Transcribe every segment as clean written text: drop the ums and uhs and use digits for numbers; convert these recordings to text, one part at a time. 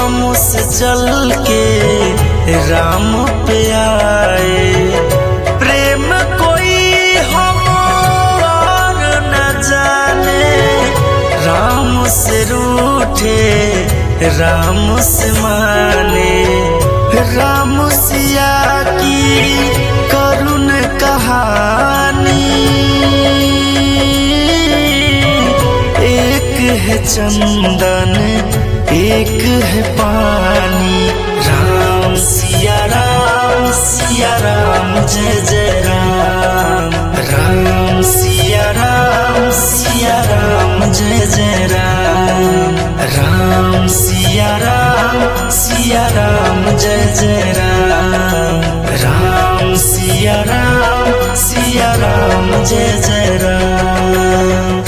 राम से चल के राम पे आए। प्रेम कोई हम और न जाने, राम से रूठे राम से माने। राम सिया की करुण कहानी, एक है चंदन एक है पानी। राम सिया राम जय जय राम। राम सिया राम जय जय राम। राम सिया राम जय जय राम। राम सिया राम जय जय राम।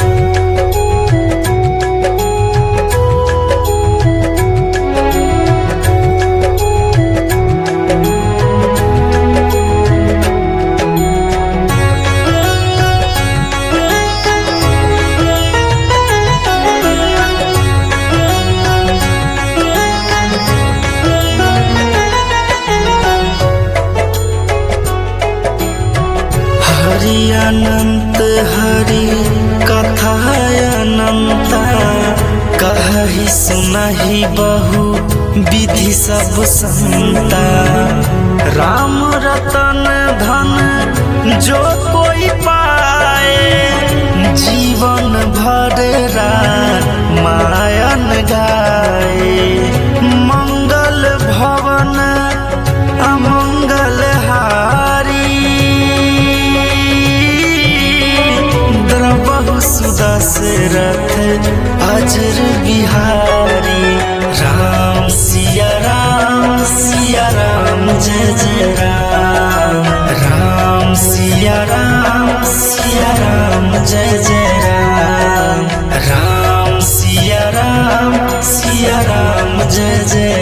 हरि अनंत हरि कथा अनंता, कहि सुनहि बहु विधि सब संता। राम रतन धन जो कोई पाए, जीवन भर रामायण गाए। मंगल भवन अमंगल हारी, दशरथ अजर बिहारी। राम सिया राम जय जय राम। राम सिया राम जय जय राम। राम सिया राम जय जय